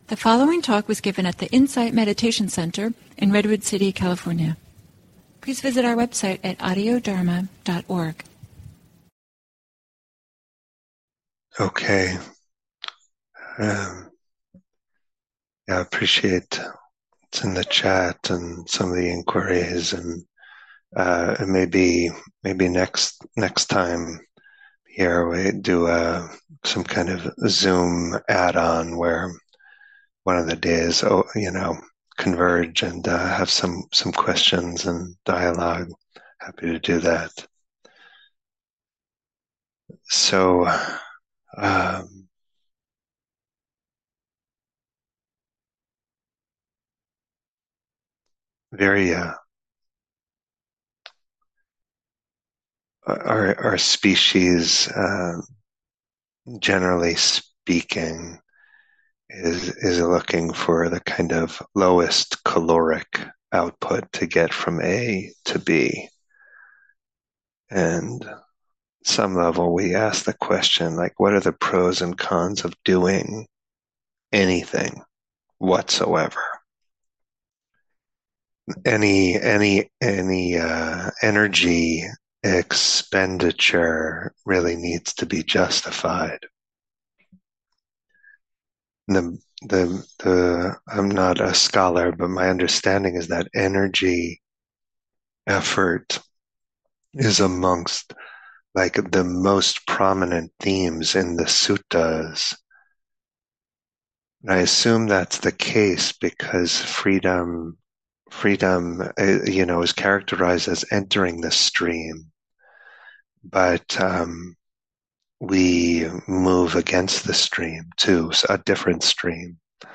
The following talk was given at the Insight Meditation Center in Redwood City, California. Please visit our website at audiodharma.org. Okay. I appreciate it's in the chat and some of the inquiries, and maybe next time here we do some kind of Zoom add-on where one of the days, converge and have some questions and dialogue. Happy to do that. So, very our species, generally speaking, is looking for the kind of lowest caloric output to get from A to B. And some level we ask the question, like, what are the pros and cons of doing anything whatsoever? Any energy expenditure really needs to be justified. I'm not a scholar, but my understanding is that energy effort is amongst like the most prominent themes in the suttas. And I assume that's the case because freedom, is characterized as entering the stream, but we move against the stream too, so a different stream.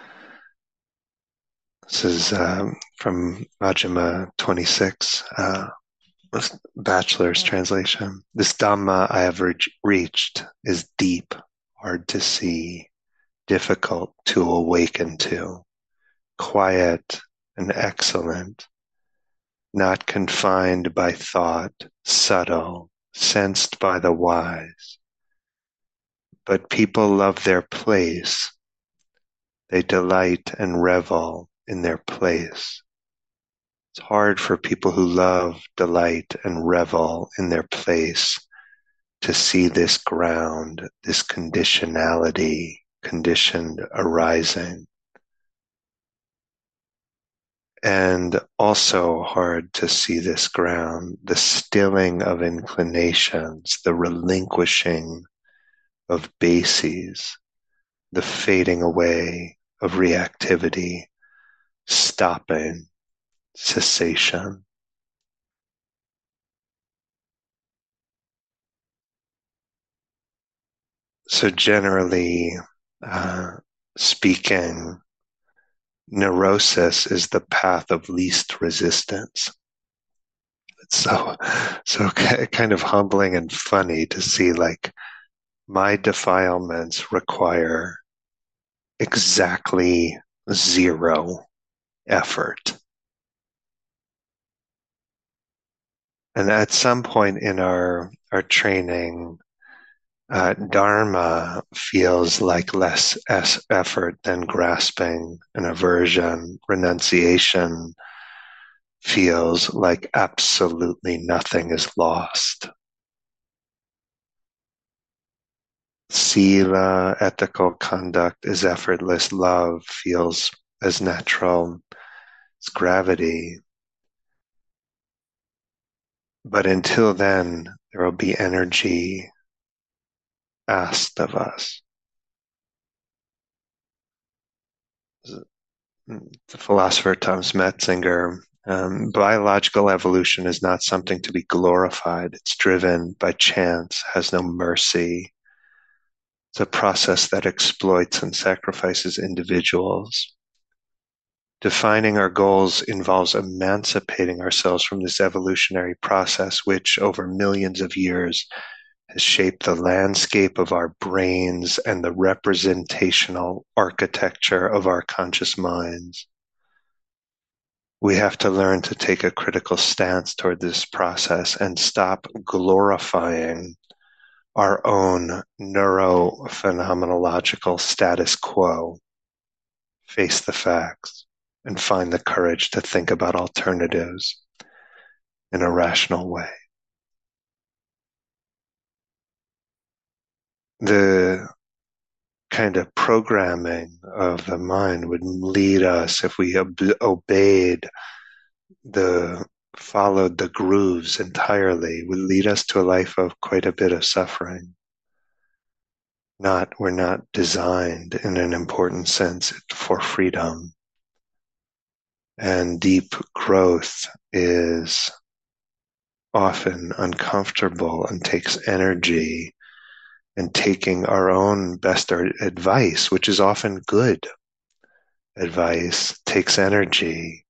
This is from Majjhima 26, Bachelor's translation. This Dhamma I have reached is deep, hard to see, difficult to awaken to, quiet and excellent, not confined by thought, subtle, sensed by the wise. But people love their place. They delight and revel in their place. It's hard for people who love, delight, and revel in their place to see this ground, this conditionality, conditioned arising. And also hard to see this ground, the stilling of inclinations, the relinquishing of bases, the fading away of reactivity, stopping, cessation. So generally speaking, neurosis is the path of least resistance. It's so kind of humbling and funny to see, like, my defilements require exactly zero effort. And at some point in our training, Dharma feels like less effort than grasping, and aversion, renunciation feels like absolutely nothing is lost. Sila, ethical conduct, is effortless. Love feels as natural as gravity. But until then, there will be energy asked of us. The philosopher Thomas Metzinger, biological evolution is not something to be glorified. It's driven by chance, has no mercy. It's a process that exploits and sacrifices individuals. Defining our goals involves emancipating ourselves from this evolutionary process, which over millions of years has shaped the landscape of our brains and the representational architecture of our conscious minds. We have to learn to take a critical stance toward this process and stop glorifying our own neurophenomenological status quo, face the facts and find the courage to think about alternatives in a rational way. The kind of programming of the mind would lead us, if we obeyed followed the grooves entirely, would lead us to a life of quite a bit of suffering. We're not designed in an important sense for freedom. And deep growth is often uncomfortable and takes energy, and taking our own best advice, which is often good advice, takes energy.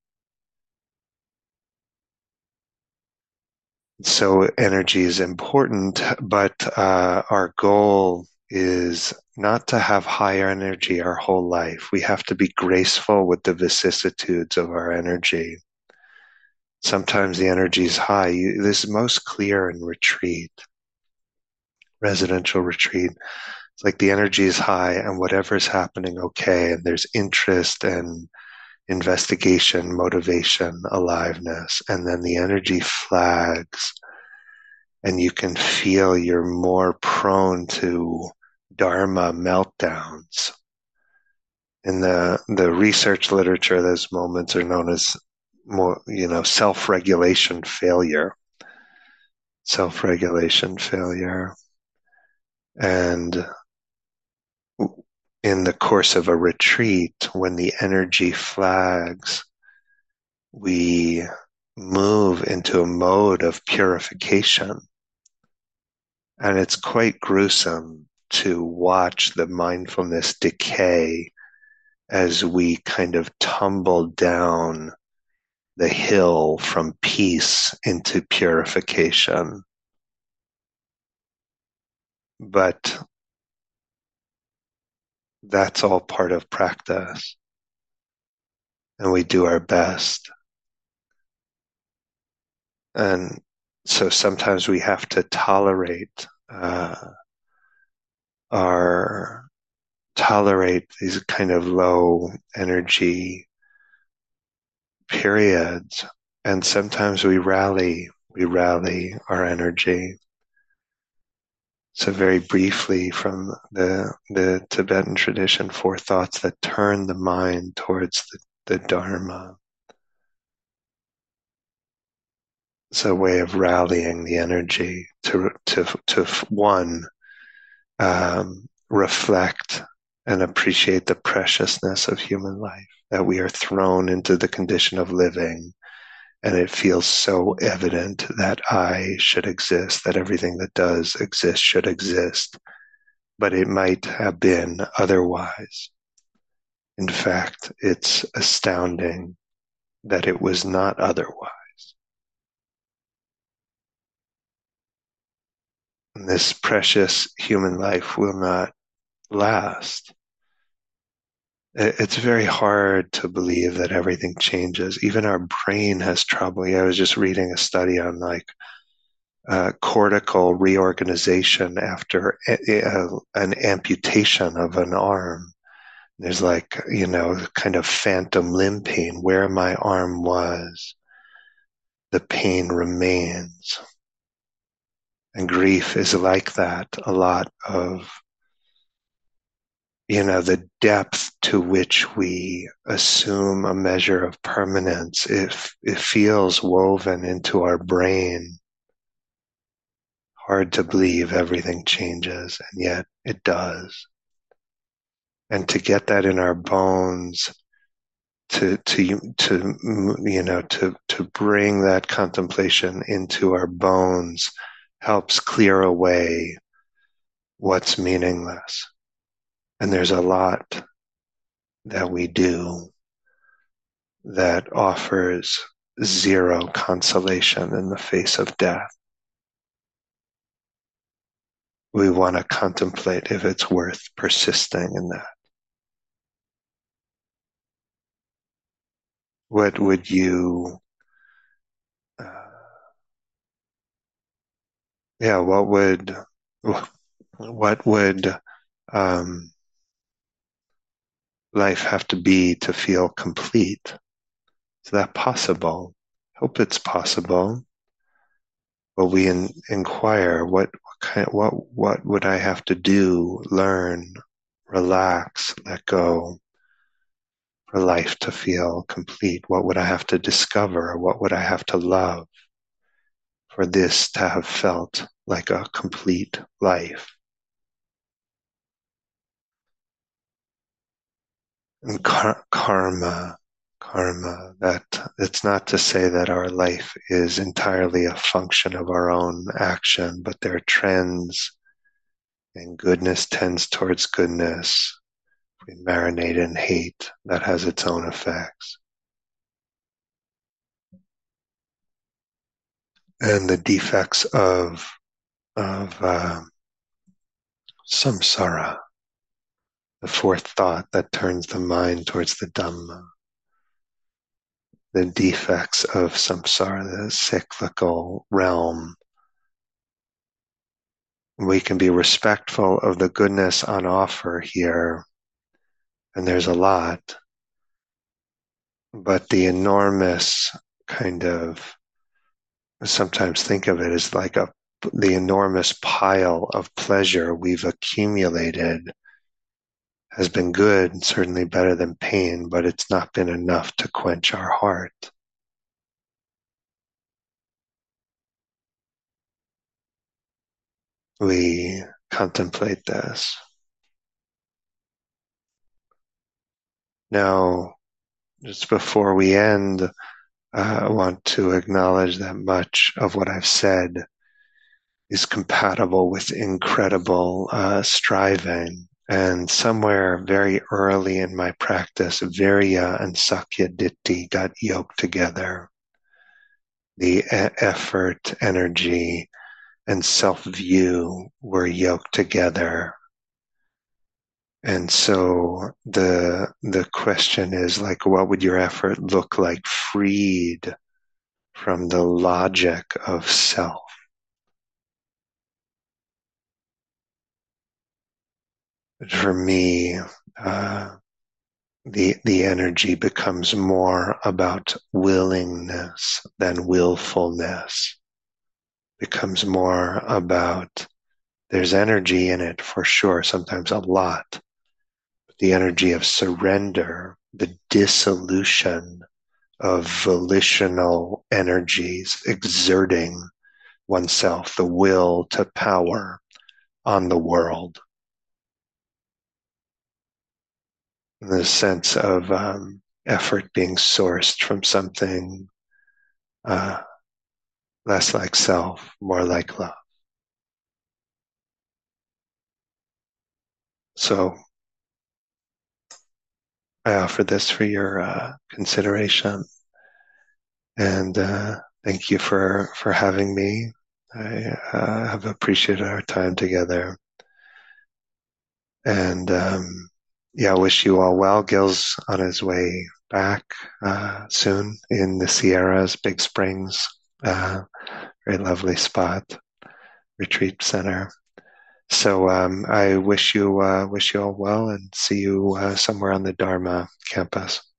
So energy is important, but our goal is not to have higher energy our whole life. We have to be graceful with the vicissitudes of our energy. Sometimes the energy is high. This is most clear in retreat, residential retreat. It's like the energy is high and whatever's happening, okay, and there's interest and investigation, motivation, aliveness, and then the energy flags, and you can feel you're more prone to dharma meltdowns. In the research literature, those moments are known as more, self-regulation failure. Self-regulation failure. And in the course of a retreat, when the energy flags, we move into a mode of purification. And it's quite gruesome to watch the mindfulness decay as we kind of tumble down the hill from peace into purification. But that's all part of practice, and we do our best. And so sometimes we have to tolerate these kind of low energy periods, and sometimes we rally our energy. So very briefly from the Tibetan tradition, 4 thoughts that turn the mind towards the Dharma. It's a way of rallying the energy to one, reflect and appreciate the preciousness of human life, that we are thrown into the condition of living, and it feels so evident that I should exist, that everything that does exist should exist, but it might have been otherwise. In fact, it's astounding that it was not otherwise. And this precious human life will not last. It's very hard to believe that everything changes. Even our brain has trouble. I was just reading a study on cortical reorganization after an amputation of an arm. There's kind of phantom limb pain. Where my arm was, the pain remains. And grief is like that. A lot of the depth to which we assume a measure of permanence, if it feels woven into our brain. Hard to believe everything changes, and yet it does. And to get that in our bones, to bring that contemplation into our bones helps clear away what's meaningless. And there's a lot that we do that offers zero consolation in the face of death. We want to contemplate if it's worth persisting in that. What would you, what would life have to be to feel complete? Is that possible? Hope it's possible. But we inquire, what would I have to do, learn, relax, let go for life to feel complete? What would I have to discover? What would I have to love for this to have felt like a complete life? And karma, that it's not to say that our life is entirely a function of our own action, but there are trends, and goodness tends towards goodness. If we marinate in hate, that has its own effects. And the defects of samsara, the fourth thought that turns the mind towards the Dhamma, the defects of samsara, the cyclical realm. We can be respectful of the goodness on offer here, and there's a lot, but the enormous kind of, sometimes think of it as like the enormous pile of pleasure we've accumulated has been good, certainly better than pain, but it's not been enough to quench our heart. We contemplate this. Now, just before we end, I want to acknowledge that much of what I've said is compatible with incredible striving. And somewhere very early in my practice, Virya and Sakyaditi got yoked together. The effort, energy, and self-view were yoked together. And so the question is like, what would your effort look like freed from the logic of self? For me, the energy becomes more about willingness than willfulness. Becomes more about, there's energy in it for sure, sometimes a lot. But the energy of surrender, the dissolution of volitional energies, exerting oneself, the will to power on the world. The sense of effort being sourced from something less like self, more like love. So I offer this for your consideration, and thank you for having me. I have appreciated our time together, and I wish you all well. Gil's on his way back soon in the Sierras, Big Springs, very lovely spot, retreat center. So I wish you all well, and see you somewhere on the Dharma campus.